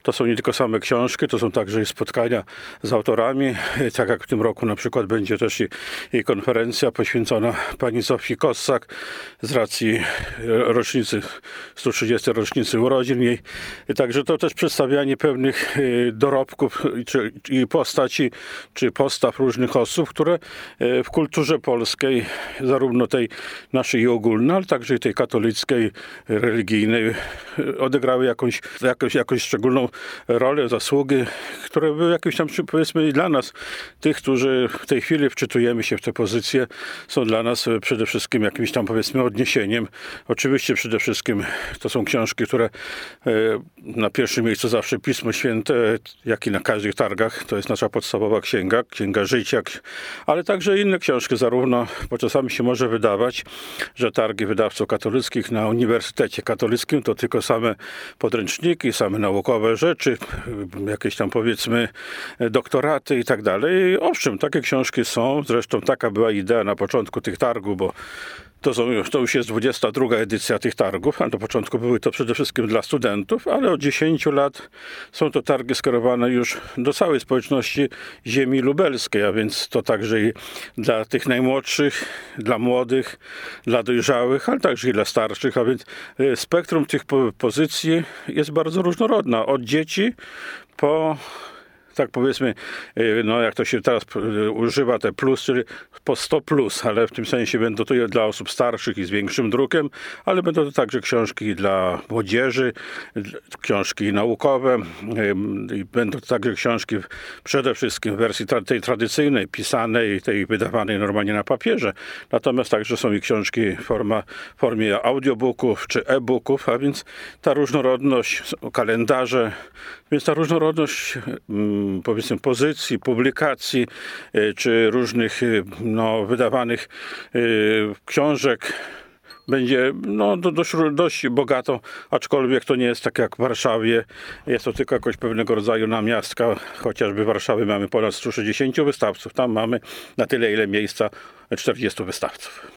to są nie tylko same książki, to są także i spotkania z autorami. Tak jak w tym roku na przykład będzie też i konferencja poświęcona pani Zofii Kossak z racji rocznicy, 130 rocznicy urodzin jej. Także to też przedstawianie pewnych dorobków i postaci, czy postaw różnych osób, które w kulturze polskiej, zarówno tej naszej ogólnej, ale także i tej katolickiej, religijnej, odegrały jakąś szczególną rolę, zasługi, które były jakieś tam, powiedzmy, i dla nas, tych, którzy w tej chwili wczytujemy się w te pozycje, są dla nas przede wszystkim jakimś tam, powiedzmy, odniesieniem. Oczywiście przede wszystkim to są książki, które na pierwszym miejscu zawsze Pismo Święte, jak i na każdych targach, to jest nasza podstawowa księga życia, ale także inne książki, zarówno, bo czasami się może wydawać, że targi wydawców katolickich na Uniwersytecie Katolickim to tylko same podręczniki, same naukowe rzeczy, jakieś tam, powiedzmy, doktoraty i tak dalej. Owszem, takie książki są, zresztą taka była idea na początku tych targów, bo to już jest 22. edycja tych targów, a na początku były to przede wszystkim dla studentów, ale od 10 lat są to targi skierowane już do całej społeczności ziemi lubelskiej, a więc to także i dla tych najmłodszych, dla młodych, dla dojrzałych, ale także i dla starszych, a więc spektrum tych pozycji jest bardzo różnorodna, od dzieci po, tak powiedzmy, no jak to się teraz używa, te plus, czyli po 100 plus, ale w tym sensie będą to dla osób starszych i z większym drukiem, ale będą to także książki dla młodzieży, książki naukowe, i będą to także książki przede wszystkim w wersji tej tradycyjnej, pisanej, tej wydawanej normalnie na papierze. Natomiast także są i książki w formie audiobooków czy e-booków, a więc ta różnorodność, kalendarze, więc ta różnorodność, powiedzmy, pozycji, publikacji, czy różnych wydawanych książek będzie dość bogato, aczkolwiek to nie jest tak jak w Warszawie. Jest to tylko jakoś pewnego rodzaju namiastka, chociażby w Warszawie mamy ponad 160 wystawców. Tam mamy na tyle, ile miejsca 40 wystawców.